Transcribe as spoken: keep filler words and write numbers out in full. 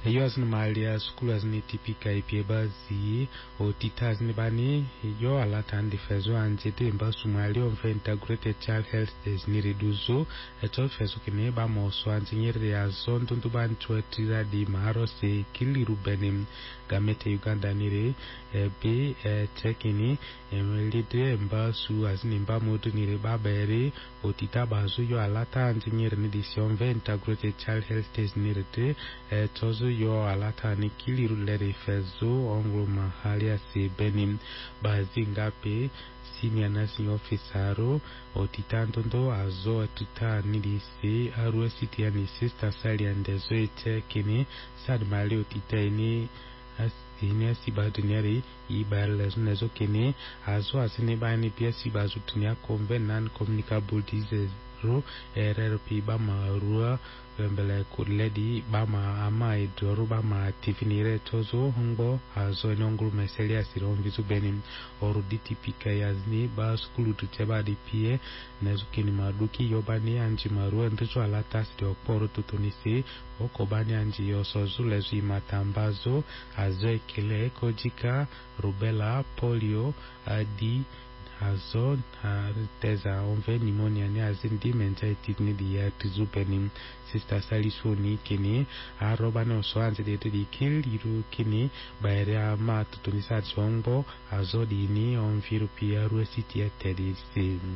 yo azini malia skulu azini tipika ipie bazi o titazini bani yo alata andi fezo anjete mba sumali on fe integrated child health days ni reduzo eto fezo kene ba moso anjinyere ya zon tuntu ban chwetira di maro se kili rubenim gamete Uganda nire ebe chekini emelide mba su azini mba modu nire babere o titabazo yo alata anjinyere ni dision ve integrated child health days nire te tozo yo alata ni kiliru lere fezo ongro mahali ya si benim bazi ngape senior nursing officero o titantondo azo atuta nidisi aruwe siti ya ni sister sali andezo eche kini sad mali o tita ini ini asibadu nyari ibarelezo nezo kini azo asine bani pia sibazu tunia konve non-communicable disease ro erero pi ba marua mbele kuledi bama ama idoro bama tifinire tozo hongo azo enongru meselia siron vizu benin oruditi pika yazni ba skulu tuteba di pie nezukini maduki yobani anji marua ndicho alata sidi okporo tutunisi okobani anji yosozu lezu imatambazo azo ekele kojika rubella polio adi azo teza onve pneumonia ni azindi meningitis ni dia tizupeni sister salisoni kini aroba no so anze de de kiliru kini baere ma tutunisa tsongo azo dini on viru pia ruesiti ya tedisi